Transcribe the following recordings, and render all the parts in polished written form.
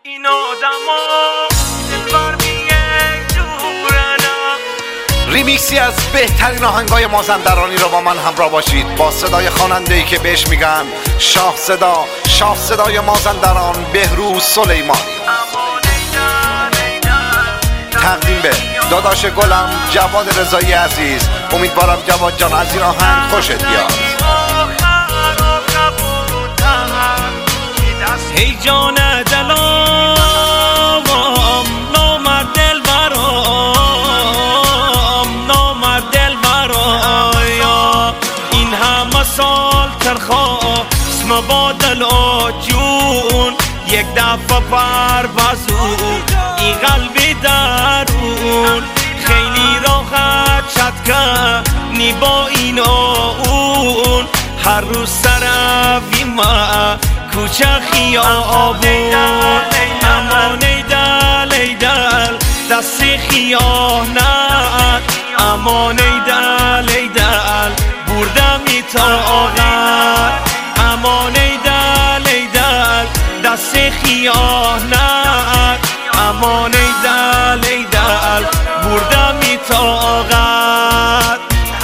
این آدما دلبر یک جورنا. ریمیکسی از بهترین آهنگای مازندرانی رو با من همراه باشید، با صدای خواننده‌ای که بهش میگن شاه صدای مازندران، بهروز سلیمانی. تقدیم به داداش گلم جواد رضایی عزیز. امیدوارم جواد جان از این آهنگ خوشت بیاد. ای جان دلم نامرد دل برایا، این همه سال ترخواست مبادل جون، یک دفعه بر بازو این قلب درون، خیلی راحت شد کنی با این اون، هر روز سروی ما کوچه خیابون، امان ای دل دست خیانت، امان ای دل بردم طاقت، امان ای دل دست خیانت، امان ای دل بردم طاقت.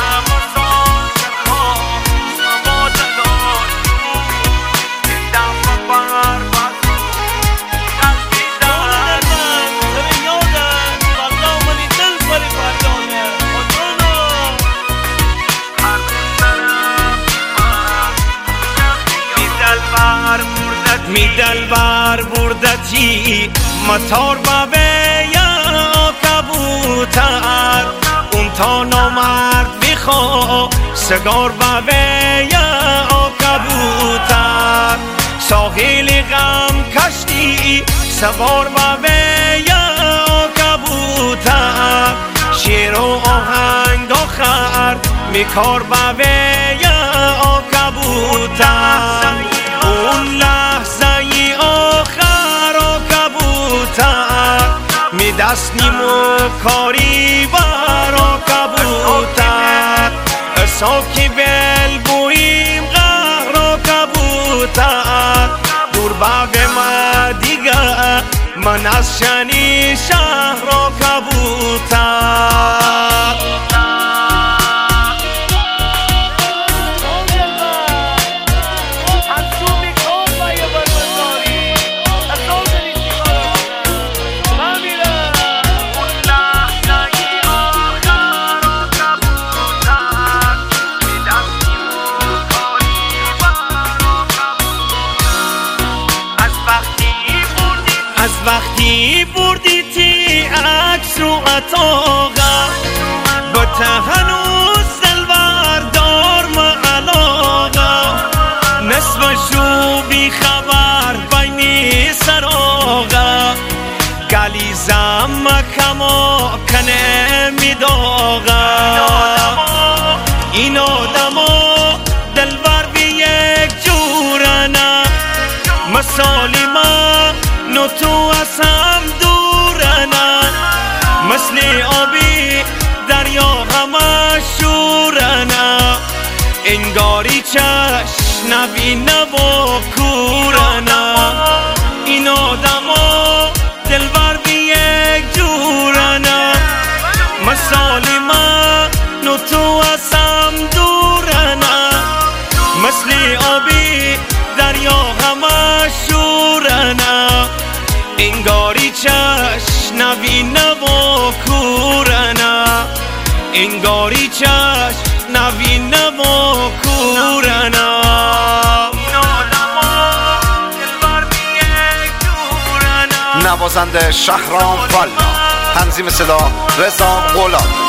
می دلبر بردتی مطار بابه یا کبوتر، اون تا نامرد بخوا سگار بابه یا کبوتر، ساحل غم کشتی سوار بابه یا کبوتر، شیر و آهنگ آخر میکار بابه یا کبوتر، اون لحظه ای آخر و کبوتر می دست نیمو کاری برا کبوتر، ساکی بل بویم غر و کبوتر، دور باغ ما دیگه من از شنی شهر و کبوتر. از وقتی بردی تی عکس رو اتاقه، با ته هنوز دلبر دار علاقه، نصفشو بی خبر بینی سراغه، گلیزم مکما کنه میداغه، این آدما دلبر بی یک جورنه، مثالی من نو تو از هم دورنه، مثل آبی دریا همه شورنه، انگاری چشم نبینه و کورنه، این آدما دلبر بی یک جورنه، مثالی من نو تو از هم دورنه، مثل آبی دریا همه شورنه، انگاری چشم نبینه و کورنه، انگاری چشم نبینه و کورنه. نوازنده شهرام والا، تنظیم صدا رضا غلام.